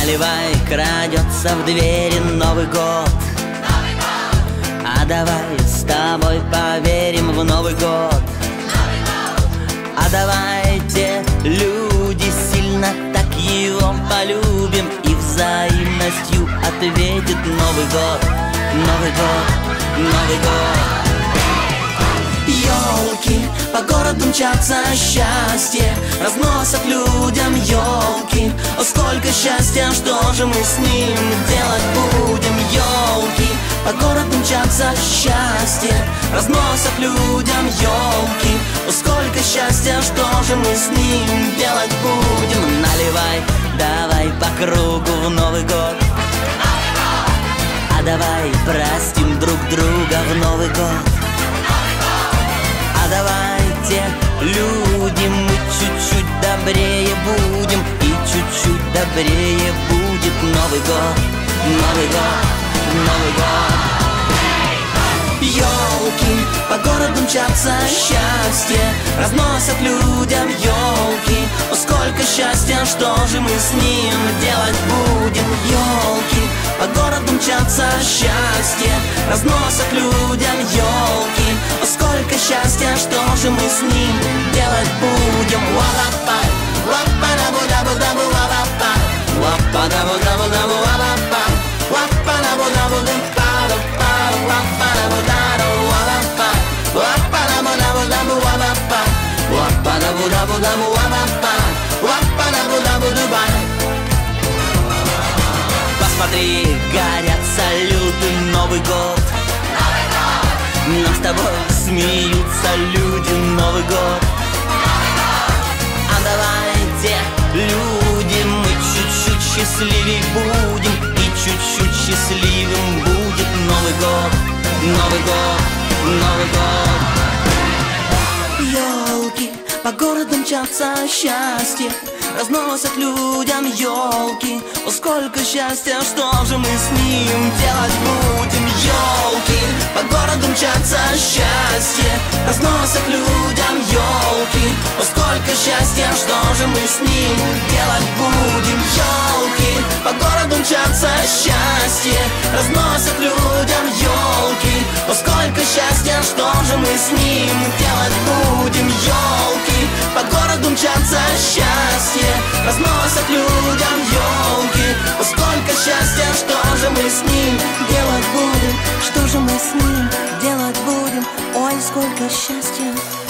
Наливай, крадется в двери Новый год. А давай с тобой поверим в Новый год. А давайте, люди, сильно так его полюбим и взаимностью ответит Новый год, Новый год, Новый год. Ёлки по городу мчатся, счастье разносят людям ёлки. О, сколько счастья, что же мы с ним делать будем? Ёлки по городу мчатся, счастье разносят людям ёлки. О, сколько счастья, что же мы с ним делать будем? Наливай, давай по кругу в Новый год. А давай простим друг друга в Новый год. А давайте, люди, мы чуть-чуть добрее будем, и чуть-чуть добрее будет Новый год, Новый год, Новый год. Ёлки по городу мчатся, счастье разносят людям ёлки. О, сколько счастья, что же мы с ним делать будем? Ёлки по городу мчатся, счастье разносят людям ёлки. О, сколько счастья, что же мы с ним делать будем? Ла-ла-пай, ла-па-да-бу-да-бу-да-бу, ла-ла-пай, ла-па-да-бу-да-бу-да-бу, ла-ла-пай, ла-па-да-бу-да-бу-да-па-да-па, ла-па-да-бу-да-бу, ла-ла-пай, ла-па-да-бу-да-бу-да-бу, ла-ла-пай, ла-па-да-бу-да-бу-да-бу, ла-ла-пай, ла-па-да-бу-да-бу-дубай. Посмотри, горят салюты, Новый год. Нам с тобой смеются люди, Новый год. А давайте, люди, мы чуть-чуть счастливей будем, и чуть-чуть счастливым будет Новый год, Новый год, Новый год. Ёлки по городу мчатся, счастье разносят людям ёлки. О, сколько счастья, что же мы с ним делать будем? Ёлки по городу мчатся, счастье разносят людям ёлки. О, сколько счастья, что же мы с ним делать будем? Ёлки по городу мчатся, счастье разносят людям ёлки. О, сколько счастья, что же мы с ним делать будем? Ёлки по городу мчатся, счастье разносят людям ёлки. О, сколько счастья, что же мы с ним делать будем? Что же мы с ним делать будем? Ой, сколько счастья.